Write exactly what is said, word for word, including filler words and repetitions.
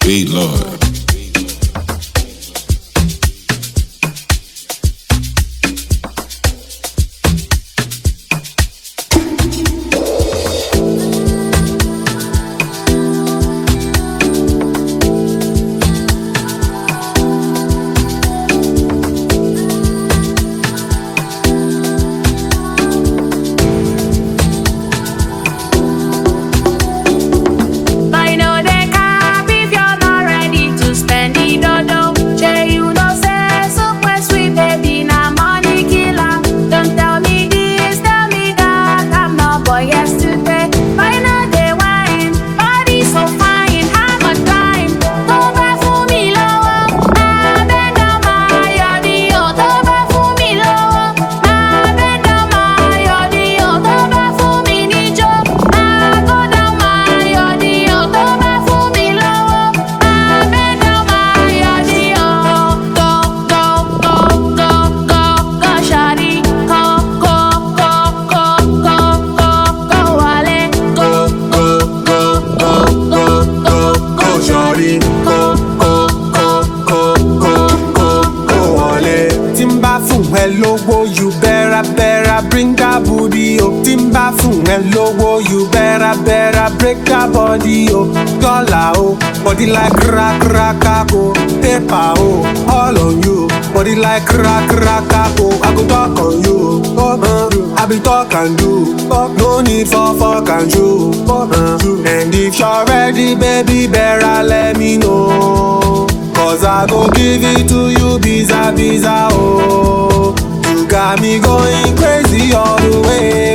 Sweet Lord. Hello, you better, better bring that booty up. Timba fun, hello, you better, better break that body up. Dollar, oh, body like crack, crack, oh. Paper, oh, all on you. Body like crack, crack, oh. I go talk on you. Uh, I be talk and do. No need for fuck and you. Uh, and if you're ready, baby, better let me know. Cause I go give it to you, visa, visa, oh. You got me going crazy all the way.